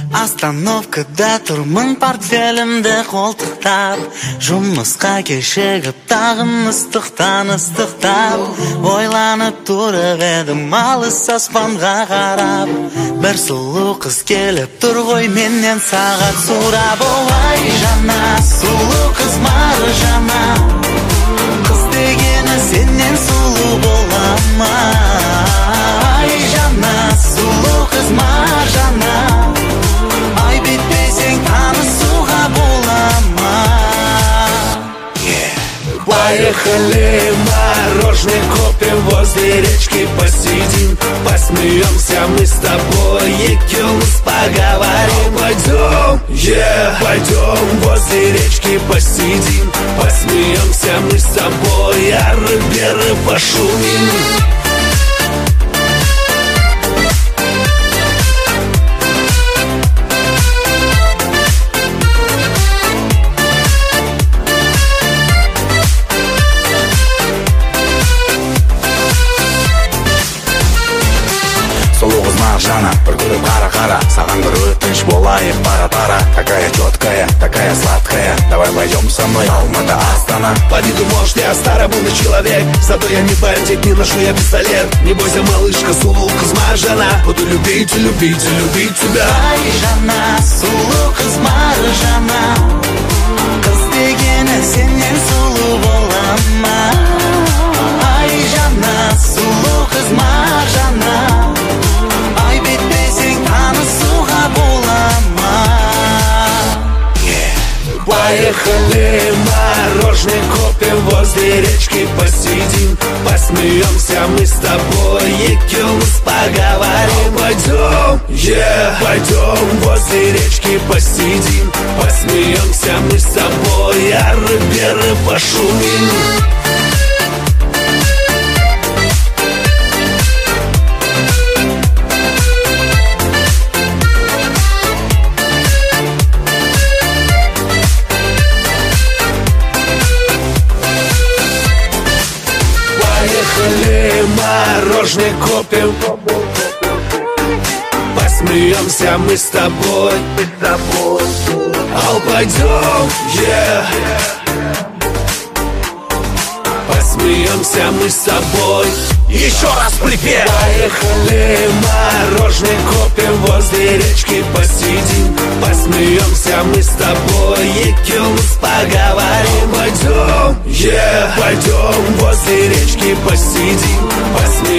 Остановкада тұрмын портфелімді қолтықтап, жұмысқа кешігіп тағын ыстықтан ойланып тұрып едім алыс аспанға қарап. Бір сұлу қыз келіп тұр ғой менен сағат сұрап. Ой жана, сұлу қыз Маржана, қыз дегені сенен сұлу бола ма? Ай жана, сұлу қыз Маржана, ай бетпесең танысуға бола ма? Поехали, мороженое купим, возле речки посидим, посмеемся мы с тобой, екеумыз поговорим. Пойдем, пойдем, возле речки посидим, посмеемся мы с тобой, ары-беры пошумим. Сұлу қыз Маржана, бір көріп қара-қара, саған бір өтініш болайық пара-пара. Такая четкая, такая сладкая, давай пойдем со мной, Алматы, Астана. По виду, может, я старомодный человек, зато я не бандит, не ношу я пистолет. Не бойся, малышка, сұлу қыз Маржана, буду любить и любить и любить тебя. Ай жана, сұлу қыз Маржана, қыз дегені сенен сұлу бола ма? Ай жана, сұлу қыз Маржана, ай бетпесең танысуға бола ма? Поехали, мороженое купим, возле речки посидим, посмеемся мы с тобой, екеумыз поговорим. Пойдем, пойдем, возле речки посидим, посмеемся мы с тобой, ары-беры пошумим. Поехали, мороженое купим, посмеемся мы с тобой, Ал, пойдем, посмеемся мы с тобой. Еще раз припев. Поехали, мороженое купим, возле речки посидим, посмеемся мы с тобой, екеумыз поговорим. Пойдем, пойдем, возле речки посидим, посмеемся